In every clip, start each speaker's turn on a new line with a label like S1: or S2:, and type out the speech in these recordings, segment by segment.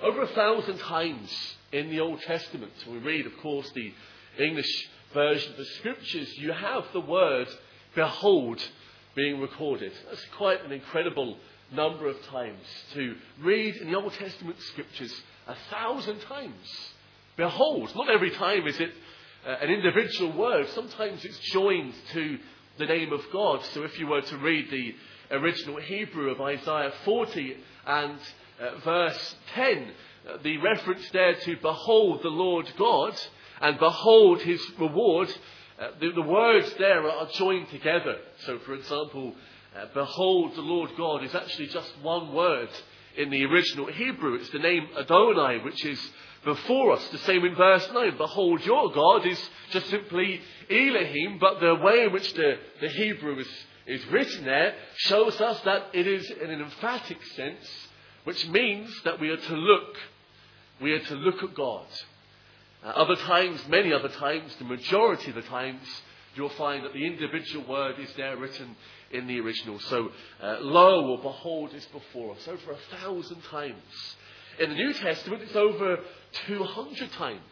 S1: over 1,000 times in the Old Testament, we read, of course, the English version of the Scriptures, you have the word behold being recorded. That's quite an incredible number of times to read in the Old Testament Scriptures 1,000 times. Behold, not every time is it an individual word. Sometimes it's joined to the name of God. So if you were to read the original Hebrew of Isaiah 40 and verse 10, the reference there to behold the Lord God and behold his reward, the words there are joined together. So for example, behold the Lord God is actually just one word in the original Hebrew. It's the name Adonai, which is before us. The same in verse 9. Behold your God is just simply Elohim, but the way in which the Hebrew is written there shows us that it is in an emphatic sense, which means that we are to look. We are to look at God. Other times, many other times, the majority of the times, you'll find that the individual word is there written in the original. So, lo or behold is before us over 1,000 times. In the New Testament, it's over 200 times.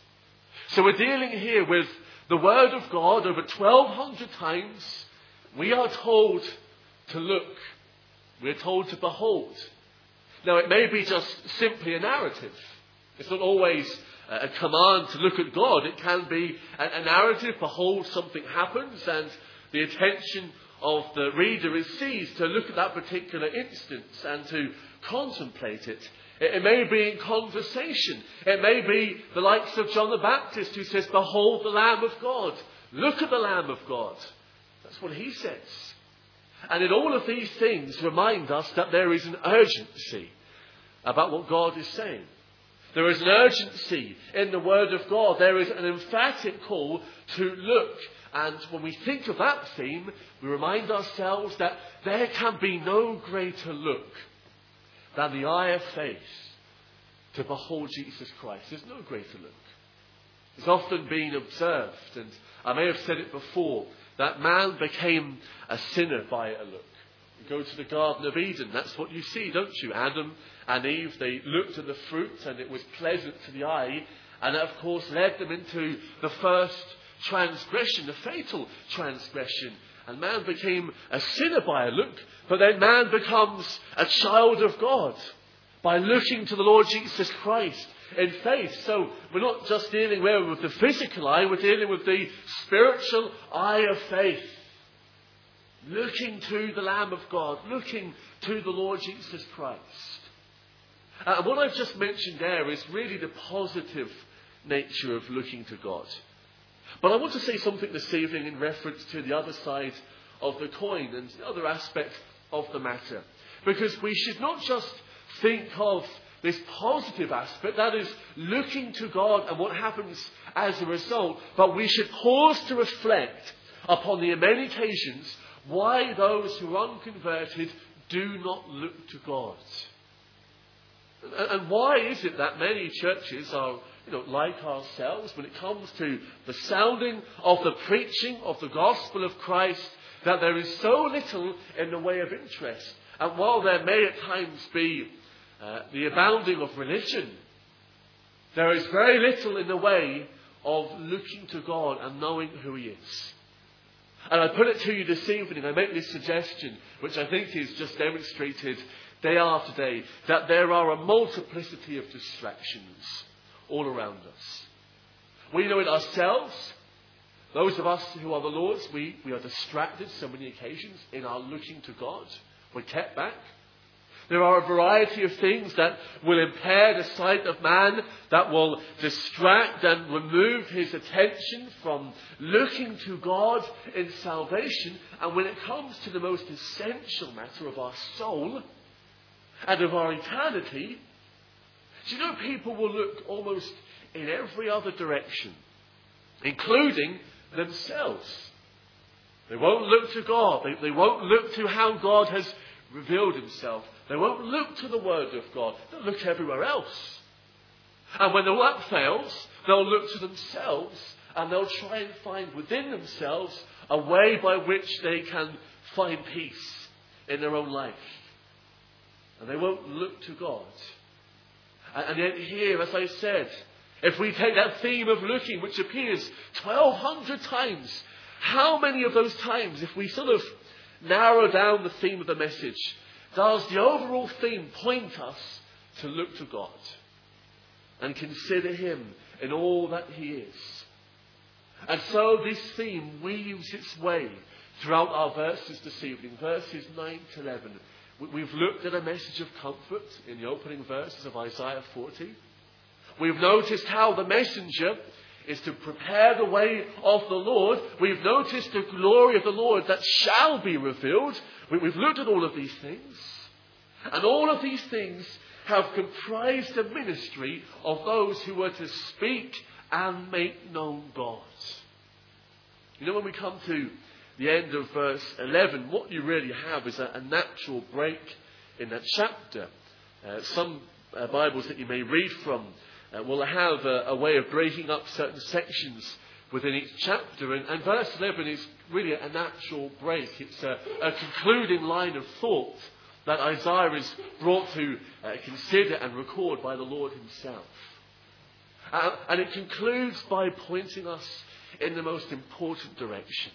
S1: So we're dealing here with the Word of God over 1,200 times. We are told to look. We're told to behold. Now, it may be just simply a narrative. It's not always a command to look at God. It can be a narrative. Behold, something happens, and the attention of the reader is seized to look at that particular instance and to contemplate it. It may be in conversation. It may be the likes of John the Baptist who says, behold the Lamb of God. Look at the Lamb of God. That's what he says. And in all of these things remind us that there is an urgency about what God is saying. There is an urgency in the Word of God. There is an emphatic call to look. And when we think of that theme, we remind ourselves that there can be no greater look than the eye of faith to behold Jesus Christ. There's no greater look. It's often been observed, and I may have said it before, that man became a sinner by a look. You go to the Garden of Eden, that's what you see, don't you? Adam and Eve, they looked at the fruit and it was pleasant to the eye, and that of course led them into the first transgression, the fatal transgression. And man became a sinner by a look, but then man becomes a child of God by looking to the Lord Jesus Christ in faith. So we're not just dealing with the physical eye, we're dealing with the spiritual eye of faith. Looking to the Lamb of God, looking to the Lord Jesus Christ. And what I've just mentioned there is really the positive nature of looking to God. But I want to say something this evening in reference to the other side of the coin and the other aspect of the matter. Because we should not just think of this positive aspect, that is looking to God and what happens as a result, but we should pause to reflect upon the many occasions why those who are unconverted do not look to God. And why is it that many churches are, like ourselves, when it comes to the sounding of the preaching of the gospel of Christ, that there is so little in the way of interest? And while there may at times be the abounding of religion, there is very little in the way of looking to God and knowing who He is. And I put it to you this evening, I make this suggestion, which I think is just demonstrated day after day, that there are a multiplicity of distractions all around us. We know it ourselves. Those of us who are the Lord's, we are distracted so many occasions in our looking to God. We're kept back. There are a variety of things that will impair the sight of man, that will distract and remove his attention from looking to God in salvation. And when it comes to the most essential matter of our soul and of our eternity, do you know people will look almost in every other direction, including themselves. They won't look to God. They won't look to how God has revealed Himself. They won't look to the Word of God. They'll look everywhere else. And when the work fails, they'll look to themselves and they'll try and find within themselves a way by which they can find peace in their own life. And they won't look to God. And yet here, as I said, if we take that theme of looking, which appears 1,200 times, how many of those times, if we sort of narrow down the theme of the message, does the overall theme point us to look to God and consider him in all that he is? And so this theme weaves its way throughout our verses this evening, verses 9 to 11. We've looked at a message of comfort in the opening verses of Isaiah 40. We've noticed how the messenger is to prepare the way of the Lord. We've noticed the glory of the Lord that shall be revealed. We've looked at all of these things. And all of these things have comprised the ministry of those who were to speak and make known God. You know, when we come to the end of verse 11, what you really have is a natural break in that chapter. Some Bibles that you may read from will have a way of breaking up certain sections within each chapter. And verse 11 is really a natural break. It's a concluding line of thought that Isaiah is brought to consider and record by the Lord himself. And it concludes by pointing us in the most important direction.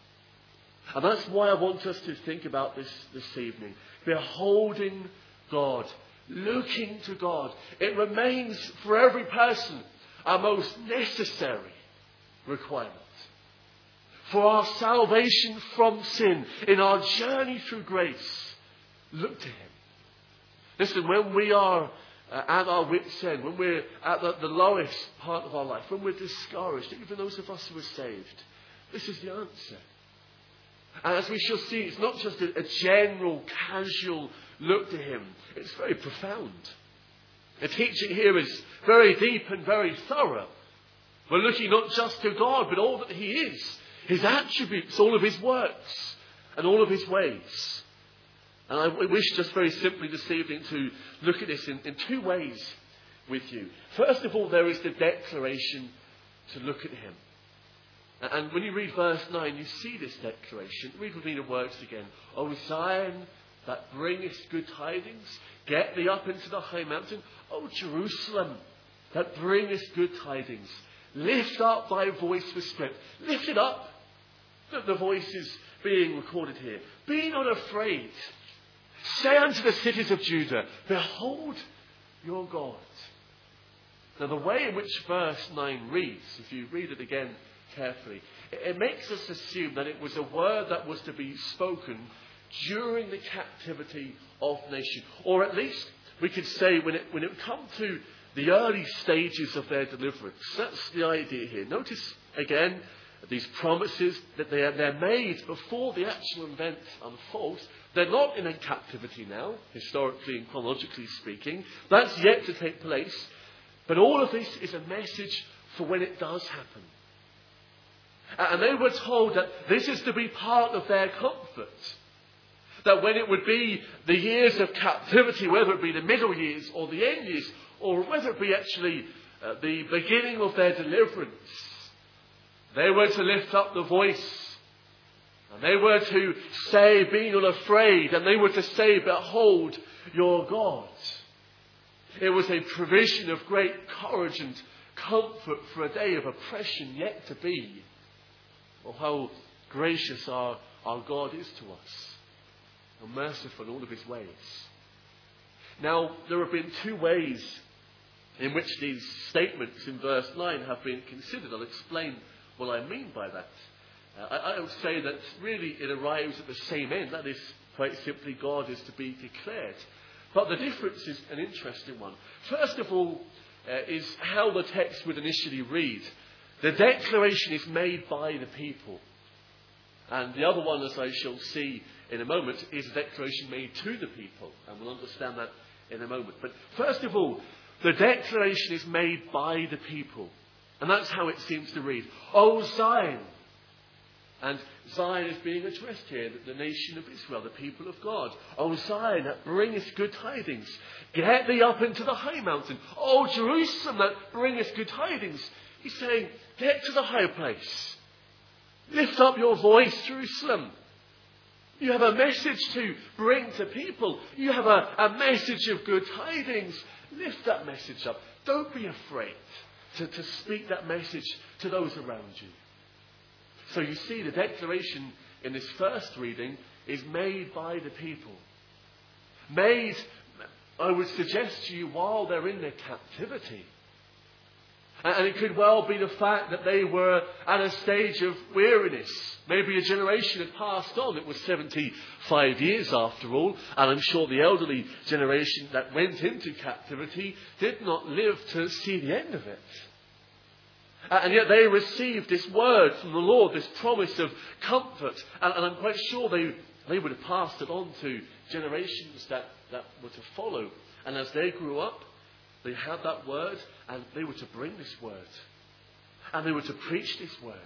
S1: And that's why I want us to think about this evening. Beholding God. Looking to God. It remains for every person our most necessary requirement. For our salvation from sin, in our journey through grace, look to him. Listen, when we are at our wit's end, when we're at the lowest part of our life, when we're discouraged, even those of us who are saved, this is the answer. And as we shall see, it's not just a general, casual look to him. It's very profound. The teaching here is very deep and very thorough. We're looking not just to God, but all that he is, his attributes, all of his works, and all of his ways. And I wish just very simply this evening to look at this in two ways with you. First of all, there is the declaration to look at him. And when you read verse 9, you see this declaration. Read with me the words again. O Zion, that bringest good tidings, get thee up into the high mountain. O Jerusalem, that bringest good tidings, lift up thy voice with strength. Lift it up. The voice is being recorded here. Be not afraid. Say unto the cities of Judah, behold your God. Now the way in which verse 9 reads, if you read it again carefully, it makes us assume that it was a word that was to be spoken during the captivity of the nation. Or at least we could say when it come to the early stages of their deliverance. That's the idea here. Notice again these promises that they're made before the actual event unfolds. They're not in a captivity now, historically and chronologically speaking. That's yet to take place. But all of this is a message for when it does happen. And they were told that this is to be part of their comfort. That when it would be the years of captivity, whether it be the middle years or the end years, or whether it be actually the beginning of their deliverance, they were to lift up the voice. And they were to say, be not afraid. And they were to say, behold your God. It was a provision of great courage and comfort for a day of oppression yet to be. Oh, how gracious our God is to us. And merciful in all of his ways. Now, there have been two ways in which these statements in verse 9 have been considered. I'll explain what I mean by that. I would say that really it arrives at the same end. That is, quite simply, God is to be declared. But the difference is an interesting one. First of all, is how the text would initially read. The declaration is made by the people. And the other one, as I shall see in a moment, is a declaration made to the people. And we'll understand that in a moment. But first of all, the declaration is made by the people. And that's how it seems to read. O Zion. And Zion is being addressed here, the nation of Israel, the people of God. O Zion, that bringest good tidings. Get thee up into the high mountain. O Jerusalem, that bringest good tidings. He's saying, get to the high place. Lift up your voice, Jerusalem. You have a message to bring to people. You have a message of good tidings. Lift that message up. Don't be afraid to speak that message to those around you. So you see, the declaration in this first reading is made by the people. Made, I would suggest to you, while they're in their captivity. And it could well be the fact that they were at a stage of weariness. Maybe a generation had passed on. It was 75 years after all. And I'm sure the elderly generation that went into captivity did not live to see the end of it. And yet they received this word from the Lord, this promise of comfort. And I'm quite sure they would have passed it on to generations that were to follow. And as they grew up, they had that word, and they were to bring this word. And they were to preach this word.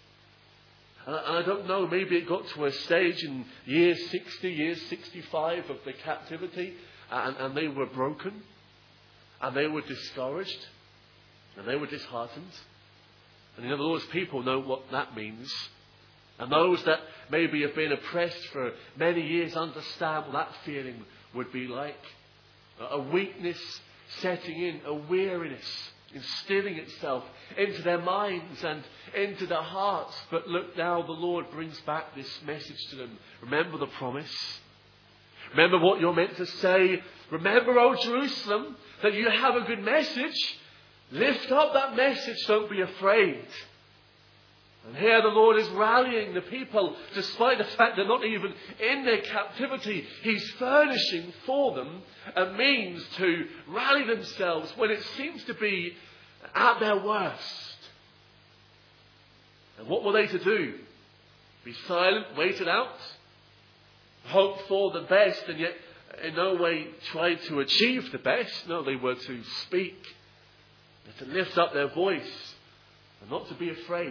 S1: And I don't know, maybe it got to a stage in year 60, year 65 of the captivity, and they were broken, and they were discouraged, and they were disheartened. And the Lord's people know what that means. And those that maybe have been oppressed for many years understand what that feeling would be like. A weakness setting in, a weariness instilling itself into their minds and into their hearts. But look, now the Lord brings back this message to them. Remember the promise. Remember what you're meant to say. Remember, O Jerusalem, that you have a good message. Lift up that message. Don't be afraid. And here the Lord is rallying the people, despite the fact they're not even in their captivity. He's furnishing for them a means to rally themselves when it seems to be at their worst. And what were they to do? Be silent, wait it out, hope for the best, and yet in no way try to achieve the best. No, they were to speak, to lift up their voice, and not to be afraid.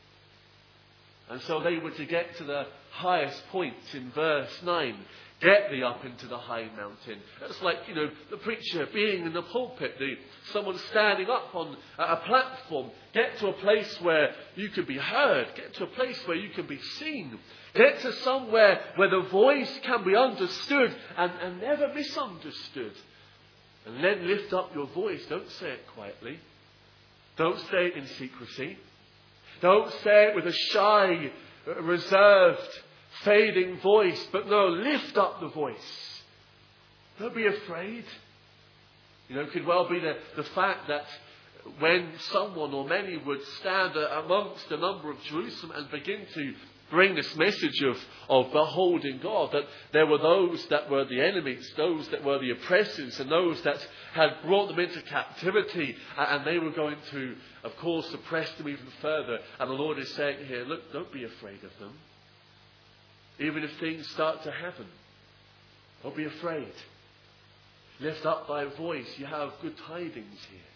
S1: And so they were to get to the highest point in verse 9. Get thee up into the high mountain. That's like, the preacher being in the pulpit, someone standing up on a platform. Get to a place where you can be heard. Get to a place where you can be seen. Get to somewhere where the voice can be understood and never misunderstood. And then lift up your voice. Don't say it quietly. Don't say it in secrecy. Don't say it with a shy, reserved, fading voice. But no, lift up the voice. Don't be afraid. It could well be the fact that when someone or many would stand amongst the number of Jerusalem and begin to bring this message of beholding God, that there were those that were the enemies, those that were the oppressors, and those that had brought them into captivity, and they were going to, of course, oppress them even further. And the Lord is saying here, look, don't be afraid of them. Even if things start to happen, don't be afraid. Lift up thy voice. You have good tidings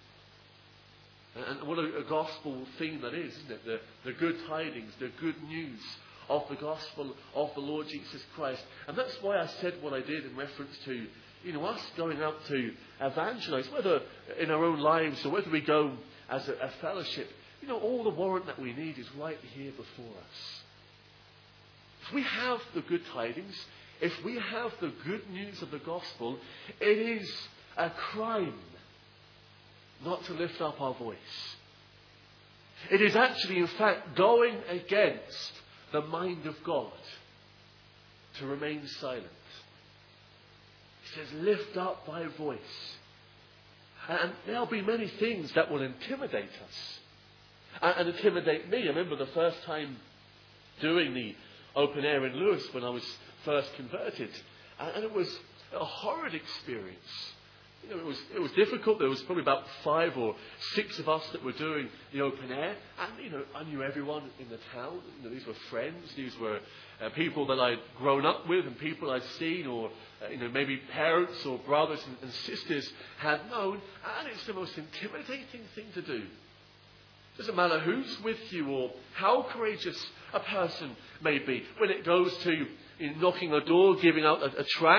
S1: here. And what a gospel theme that is, isn't it? The good tidings, the good news of the gospel of the Lord Jesus Christ. And that's why I said what I did in reference to, us going out to evangelize, whether in our own lives or whether we go as a fellowship. All the warrant that we need is right here before us. If we have the good tidings, if we have the good news of the gospel, it is a crime not to lift up our voice. It is actually, in fact, going against the mind of God to remain silent. He says, lift up thy voice. And there'll be many things that will intimidate us and intimidate me. I remember the first time doing the open air in Lewis when I was first converted. And it was a horrid experience. It was difficult. There was probably about 5 or 6 of us that were doing the open air. And, I knew everyone in the town. These were friends. These were people that I'd grown up with and people I'd seen, or, maybe parents or brothers and sisters had known. And it's the most intimidating thing to do. It doesn't matter who's with you or how courageous a person may be. When it goes to knocking a door, giving out a tract,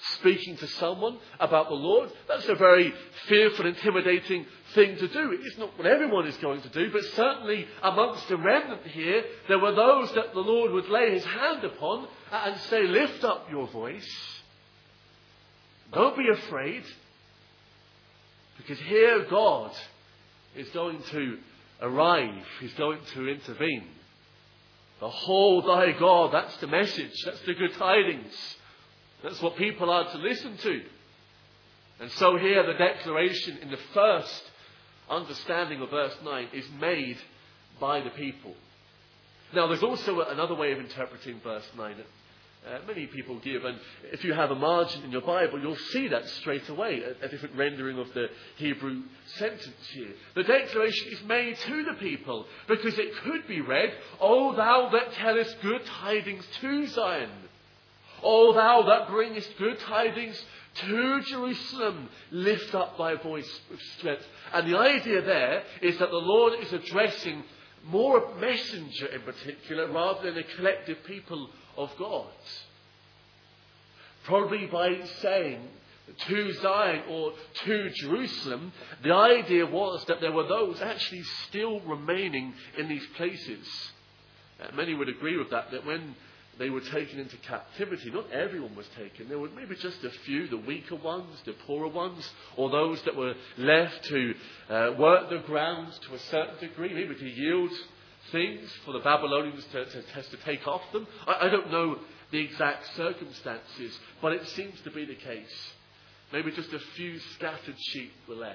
S1: speaking to someone about the Lord. That's a very fearful, intimidating thing to do. It's not what everyone is going to do, but certainly amongst the remnant here, there were those that the Lord would lay his hand upon and say, lift up your voice. Don't be afraid. Because here God is going to arrive. He's going to intervene. Behold thy God. That's the message. That's the good tidings. That's what people are to listen to. And so here the declaration in the first understanding of verse 9 is made by the people. Now there's also another way of interpreting verse 9 that many people give, and if you have a margin in your Bible, you'll see that straight away, a different rendering of the Hebrew sentence here. The declaration is made to the people, because it could be read, O thou that tellest good tidings to Zion, O thou that bringest good tidings to Jerusalem, lift up thy voice with strength. And the idea there is that the Lord is addressing more a messenger in particular, rather than a collective people of God. Probably by saying to Zion or to Jerusalem, the idea was that there were those actually still remaining in these places. Many would agree with that when they were taken into captivity, not everyone was taken. There were maybe just a few, the weaker ones, the poorer ones, or those that were left to work the ground to a certain degree, maybe to yield things for the Babylonians to take off them. I don't know the exact circumstances, but it seems to be the case. Maybe just a few scattered sheep were left.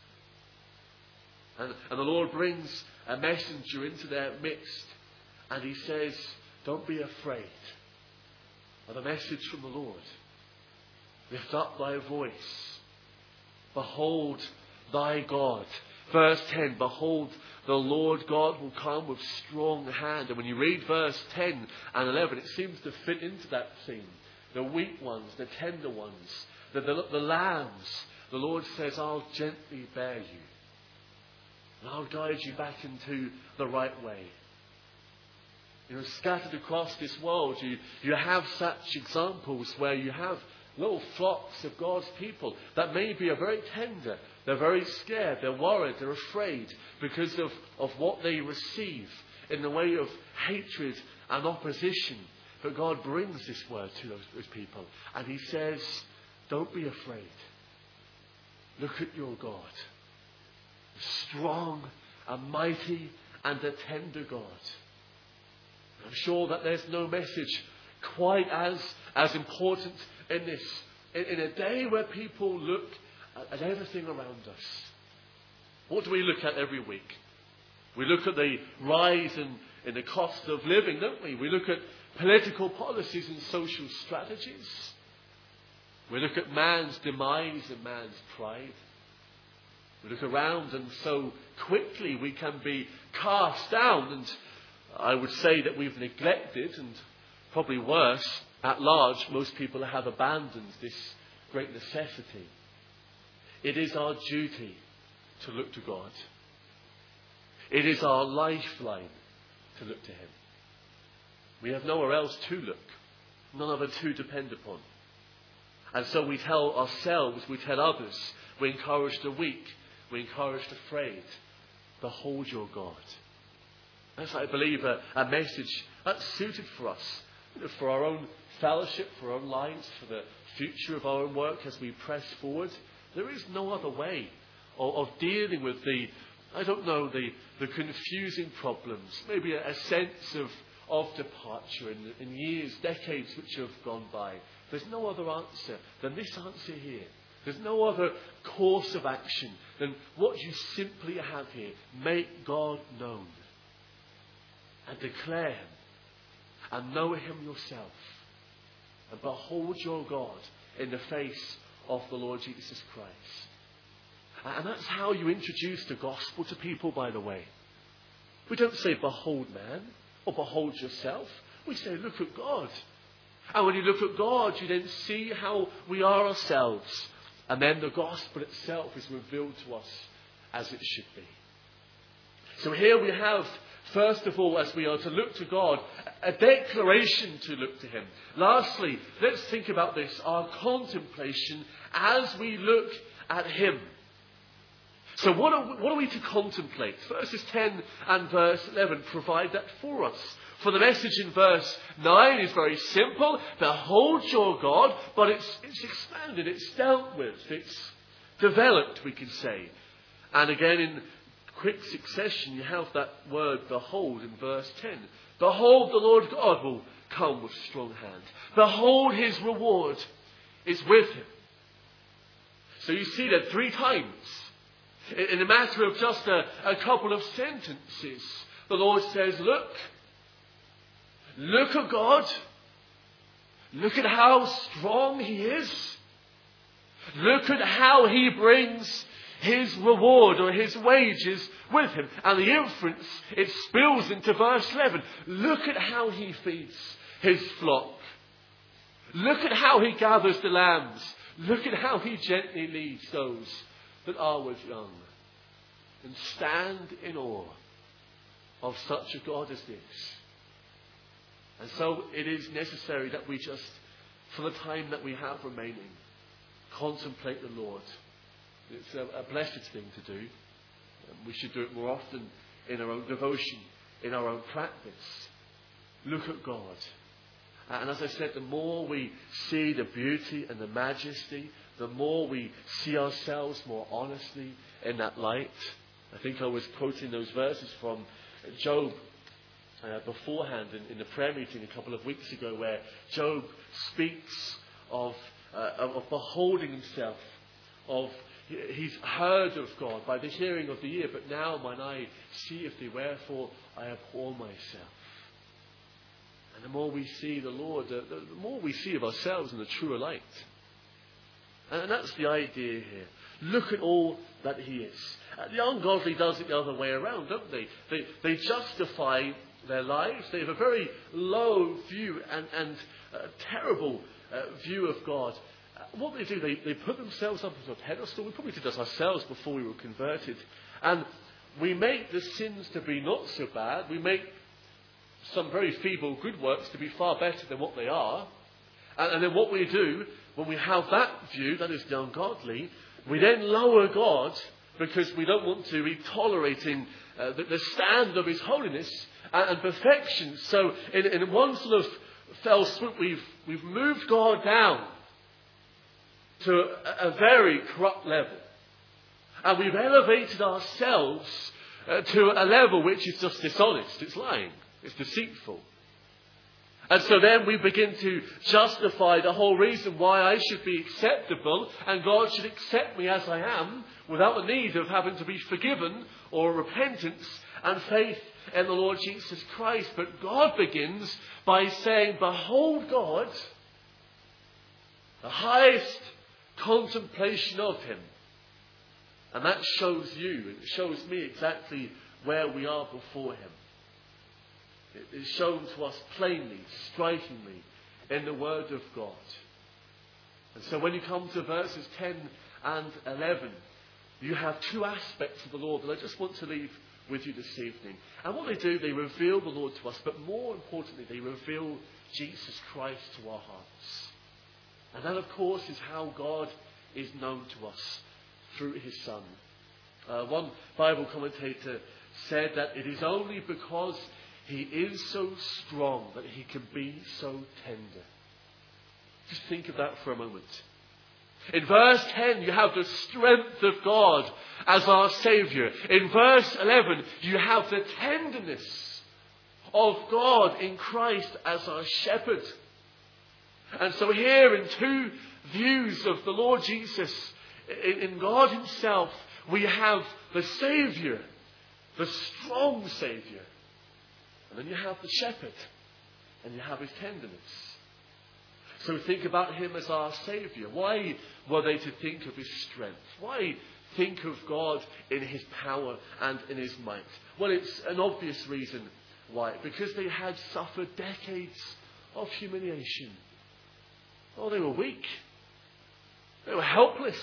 S1: And the Lord brings a messenger into their midst, and he says, don't be afraid of the message from the Lord. Lift up thy voice. Behold thy God. Verse 10, behold, the Lord God will come with strong hand. And when you read verse 10 and 11, it seems to fit into that theme. The weak ones, the tender ones, the lambs. The Lord says, I'll gently bear you. And I'll guide you back into the right way. Scattered across this world, you have such examples where you have little flocks of God's people that maybe are very tender. They're very scared. They're worried. They're afraid because of what they receive in the way of hatred and opposition. But God brings this word to those people. And he says, don't be afraid. Look at your God. Strong and mighty and a tender God. I'm sure that there's no message quite as important in this. In a day where people look at everything around us. What do we look at every week? We look at the rise in the cost of living, don't we? We look at political policies and social strategies. We look at man's demise and man's pride. We look around and so quickly we can be cast down, and I would say that we've neglected, and probably worse, at large, most people have abandoned this great necessity. It is our duty to look to God. It is our lifeline to look to him. We have nowhere else to look, none other to depend upon. And so we tell ourselves, we tell others, we encourage the weak, we encourage the afraid, behold your God. That's, I believe, a message that's suited for us, for our own fellowship, for our own lives, for the future of our own work as we press forward. There is no other way of dealing with the confusing problems, maybe a sense of departure in years, decades which have gone by. There's no other answer than this answer here. There's no other course of action than what you simply have here. Make God known and declare him and know him yourself and behold your God in the face of the Lord Jesus Christ. And that's how you introduce the gospel to people, by the way. We don't say behold man or behold yourself. We say look at God. And when you look at God, you then see how we are ourselves. And then the gospel itself is revealed to us as it should be. So here we have First of all, as we are to look to God, a declaration to look to him. Lastly, let's think about this, our contemplation as we look at him. So what are we to contemplate? Verses 10 and verse 11 provide that for us. For the message in verse 9 is very simple. Behold your God, but it's expanded, it's dealt with, it's developed, we can say. And again, in quick succession, you have that word behold in verse 10. Behold, the Lord God will come with strong hand. Behold, his reward is with him. So you see that 3 times. In a matter of just a couple of sentences, the Lord says, look at God. Look at how strong he is. Look at how he brings his reward or his wages with him. And the inference, it spills into verse 11. Look at how he feeds his flock. Look at how he gathers the lambs. Look at how he gently leads those that are with young. And stand in awe of such a God as this. And so it is necessary that we just, for the time that we have remaining, contemplate the Lord. It's a blessed thing to do. We should do it more often in our own devotion, in our own practice. Look at God. And as I said, the more we see the beauty and the majesty, the more we see ourselves more honestly in that light. I think I was quoting those verses from Job beforehand in the prayer meeting a couple of weeks ago, where Job speaks of beholding himself, of he's heard of God by the hearing of the ear, but now mine eye seeth thee, wherefore I abhor myself. And the more we see the Lord, the more we see of ourselves in the truer light. And that's the idea here. Look at all that he is. The ungodly does it the other way around, don't they? They justify their lives. They have a very low view and terrible view of God. What they do, they put themselves up as a pedestal. We probably did this ourselves before we were converted. And we make the sins to be not so bad. We make some very feeble good works to be far better than what they are. And then what we do, when we have that view, that is the ungodly, we then lower God because we don't want to be tolerating the stand of his holiness and perfection. So in one sort of fell swoop, we've moved God down to a very corrupt level. And we've elevated ourselves to a level which is just dishonest. It's lying. It's deceitful. And so then we begin to justify the whole reason why I should be acceptable and God should accept me as I am without the need of having to be forgiven or repentance and faith in the Lord Jesus Christ. But God begins by saying, behold God, the highest contemplation of him. And that shows you, and it shows me exactly where we are before him. It is shown to us plainly, strikingly, in the Word of God. And so when you come to verses 10 and 11, you have 2 aspects of the Lord that I just want to leave with you this evening. And what they do, they reveal the Lord to us, but more importantly, they reveal Jesus Christ to our hearts. And that, of course, is how God is known to us, through his Son. One Bible commentator said that it is only because he is so strong that he can be so tender. Just think of that for a moment. In verse 10, you have the strength of God as our Saviour. In verse 11, you have the tenderness of God in Christ as our Shepherd. And so here, in 2 views of the Lord Jesus, in God himself, we have the Saviour, the strong Saviour. And then you have the shepherd, and you have his tenderness. So think about him as our Saviour. Why were they to think of his strength? Why think of God in his power and in his might? Well, it's an obvious reason why. Because they had suffered decades of humiliation. Oh, they were weak. They were helpless.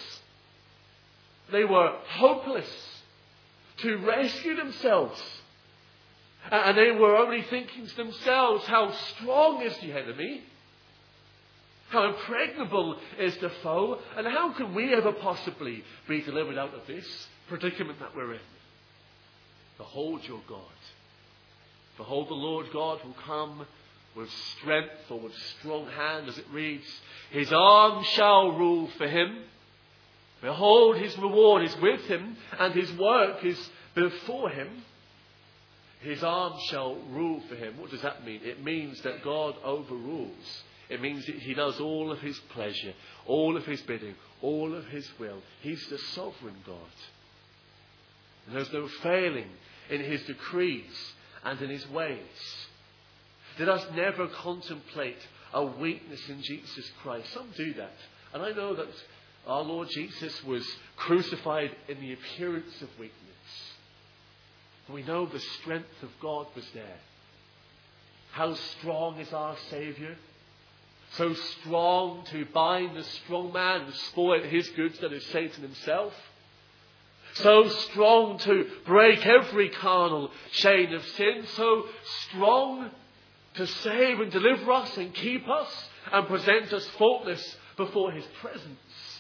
S1: They were hopeless to rescue themselves. And they were only thinking to themselves, how strong is the enemy? How impregnable is the foe? And how can we ever possibly be delivered out of this predicament that we're in? Behold your God. Behold, the Lord God will come with strength, or with strong hand, as it reads. His arm shall rule for him. Behold, his reward is with him, and his work is before him. His arm shall rule for him. What does that mean? It means that God overrules. It means that he does all of his pleasure, all of his bidding, all of his will. He's the sovereign God. And there's no failing in his decrees and in his ways. Let us never contemplate a weakness in Jesus Christ. Some do that. And I know that our Lord Jesus was crucified in the appearance of weakness. But we know the strength of God was there. How strong is our Saviour? So strong to bind the strong man and spoil his goods, that is Satan himself. So strong to break every carnal chain of sin. So strong to save and deliver us and keep us and present us faultless before his presence.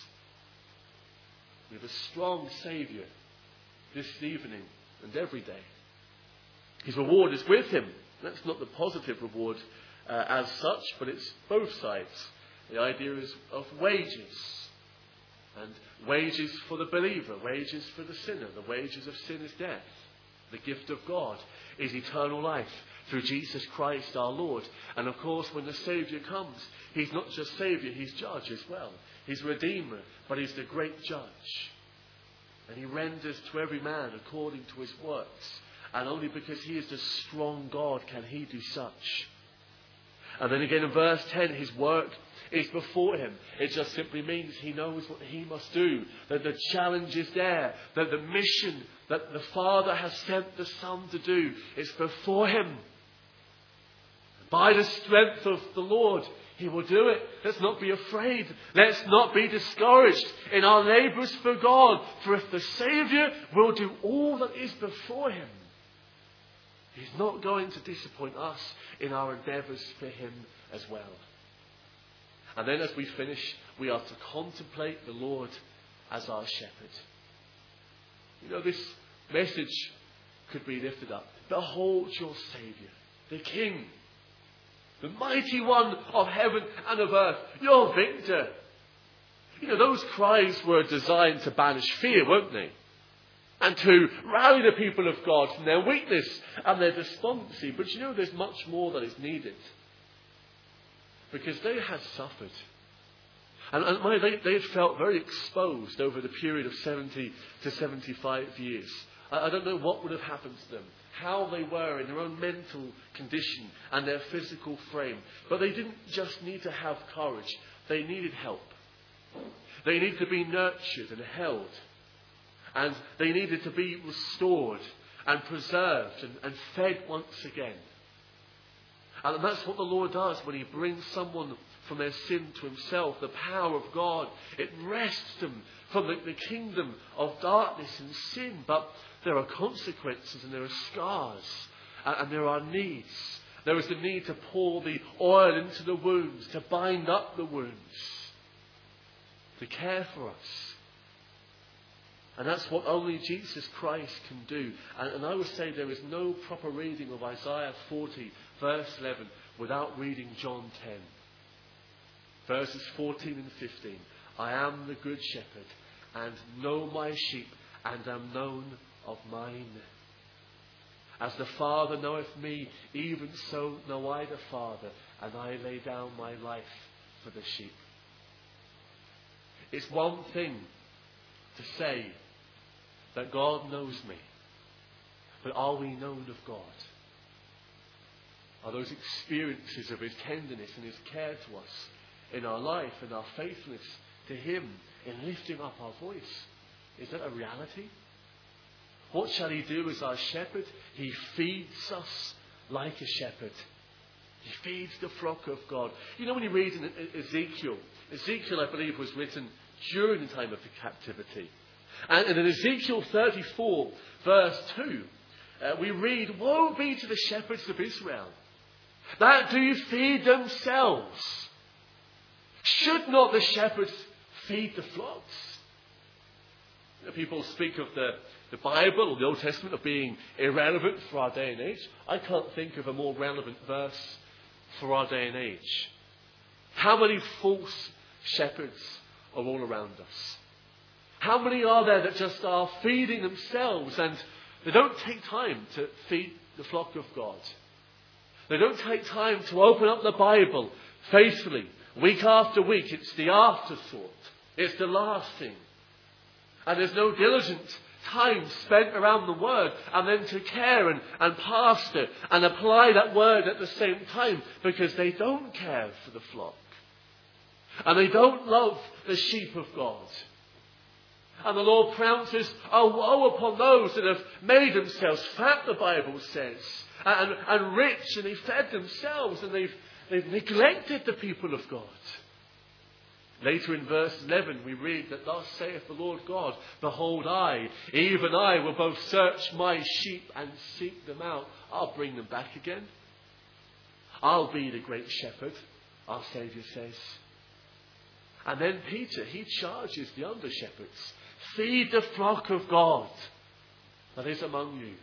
S1: We have a strong Saviour this evening and every day. His reward is with him. That's not the positive reward as such, but it's both sides. The idea is of wages. And wages for the believer, wages for the sinner. The wages of sin is death. The gift of God is eternal life through Jesus Christ our Lord. And of course, when the Saviour comes, he's not just Saviour, he's Judge as well. He's Redeemer, but he's the great Judge. And he renders to every man according to his works. And only because he is the strong God can he do such. And then again in verse 10, his work is before him. It just simply means he knows what he must do. That the challenge is there. That the mission that the Father has sent the Son to do is before him. By the strength of the Lord, he will do it. Let's not be afraid. Let's not be discouraged in our labours for God. For if the Saviour will do all that is before him, he's not going to disappoint us in our endeavours for him as well. And then as we finish, we are to contemplate the Lord as our shepherd. You know, this message could be lifted up. Behold your Saviour, the King, the mighty one of heaven and of earth, your victor. You know, those cries were designed to banish fear, weren't they? And to rally the people of God from their weakness and their despondency. But you know, there's much more that is needed. Because they had suffered. And they had felt very exposed over the period of 70 to 75 years. I don't know what would have happened to them. How they were in their own mental condition and their physical frame. But they didn't just need to have courage. They needed help. They needed to be nurtured and held. And they needed to be restored and preserved and fed once again. And that's what the Lord does when he brings someone from their sin to himself. The power of God, it wrests them from the kingdom of darkness and sin. But there are consequences and there are scars and there are needs. There is the need to pour the oil into the wounds, to bind up the wounds, to care for us. And that's what only Jesus Christ can do. And I would say there is no proper reading of Isaiah 40, verse 11, without reading John 10. Verses 14 and 15. I am the good shepherd, and know my sheep, and am known of mine. As the Father knoweth me, even so know I the Father, and I lay down my life for the sheep. It's one thing to say that God knows me. But are we known of God? Are those experiences of his tenderness and his care to us in our life and our faithfulness to him in lifting up our voice? Is that a reality? What shall he do as our shepherd? He feeds us like a shepherd. He feeds the flock of God. You know, when you read in Ezekiel, I believe, was written during the time of the captivity. And in Ezekiel 34, verse 2, we read, "Woe be to the shepherds of Israel, that do feed themselves. Should not the shepherds feed the flocks?" People speak of the Bible or the Old Testament of being irrelevant for our day and age. I can't think of a more relevant verse for our day and age. How many false shepherds are all around us? How many are there that just are feeding themselves, and they don't take time to feed the flock of God? They don't take time to open up the Bible faithfully week after week. It's the afterthought. It's the last thing. And there's no diligent time spent around the Word, and then to care and pastor and apply that Word at the same time, because they don't care for the flock. And they don't love the sheep of God. And the Lord pronounces a woe upon those that have made themselves fat, the Bible says, and rich, and they fed themselves, and they've neglected the people of God. Later in verse 11 we read that, "Thus saith the Lord God, behold, I, even I, will both search my sheep and seek them out. I'll bring them back again. I'll be the great shepherd," our Saviour says. And then Peter, he charges the under shepherds, "Feed the flock of God that is among you."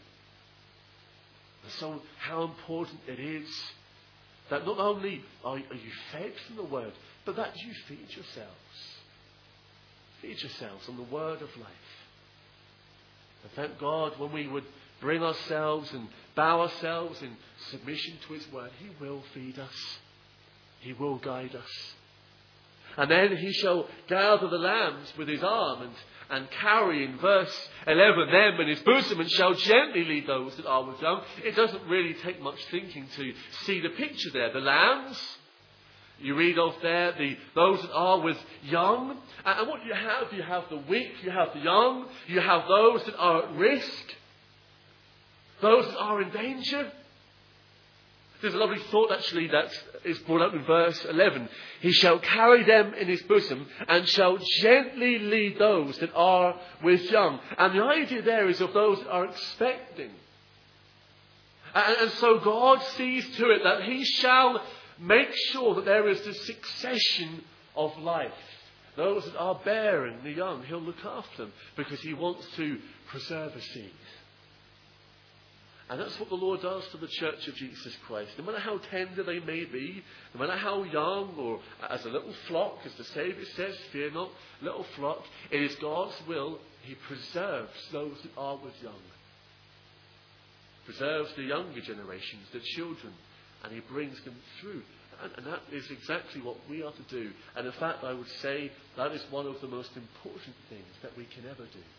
S1: And so how important it is that not only are you fed from the Word, but that you feed yourselves. Feed yourselves on the Word of life. And thank God, when we would bring ourselves and bow ourselves in submission to His Word, He will feed us. He will guide us. And then He shall gather the lambs with His arm and carry, in verse 11, them in His bosom, and shall gently lead those that are with young. It doesn't really take much thinking to see the picture there. The lambs, you read of there, those that are with young. And what you have the weak, you have the young, you have those that are at risk, those that are in danger. There's a lovely thought actually that is brought up in verse 11. "He shall carry them in His bosom and shall gently lead those that are with young." And the idea there is of those that are expecting. And so God sees to it that He shall make sure that there is the succession of life. Those that are bearing, the young, He'll look after them because He wants to preserve a seed. And that's what the Lord does to the Church of Jesus Christ. No matter how tender they may be, no matter how young, or as a little flock, as the Saviour says, "Fear not, little flock," it is God's will He preserves those that are with young. Preserves the younger generations, the children, and He brings them through. And that is exactly what we are to do. And in fact, I would say that is one of the most important things that we can ever do.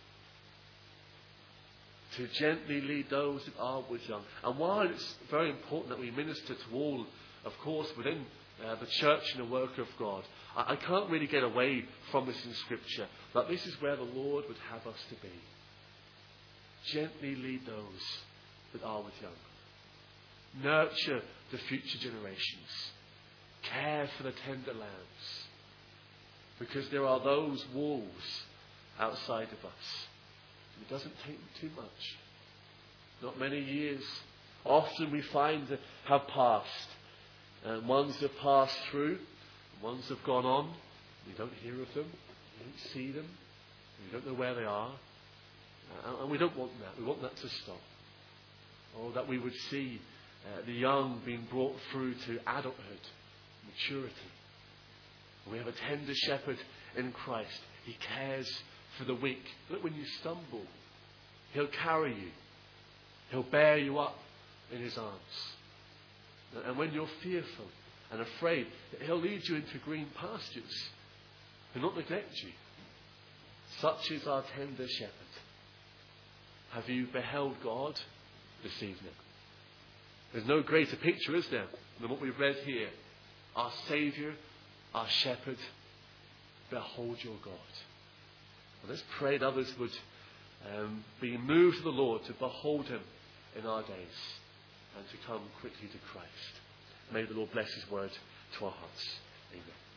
S1: To gently lead those that are with young. And while it's very important that we minister to all, of course, within the church and the work of God, I can't really get away from this in Scripture, that this is where the Lord would have us to be. Gently lead those that are with young. Nurture the future generations. Care for the tender lambs. Because there are those wolves outside of us. It doesn't take too much. Not many years. Often we find that have passed. And ones have passed through. And ones have gone on. We don't hear of them. We don't see them. We don't know where they are. And we don't want that. We want that to stop. Or that we would see the young being brought through to adulthood, maturity. We have a tender shepherd in Christ. He cares for the weak. Look, when you stumble, He'll carry you. He'll bear you up in His arms. And when you're fearful and afraid, He'll lead you into green pastures. He'll not neglect you. Such is our tender shepherd. Have you beheld God this evening? There's no greater picture, is there, than what we've read here. Our Saviour, our shepherd, behold your God. Well, let's pray that others would be moved to the Lord to behold Him in our days and to come quickly to Christ. May the Lord bless His word to our hearts. Amen.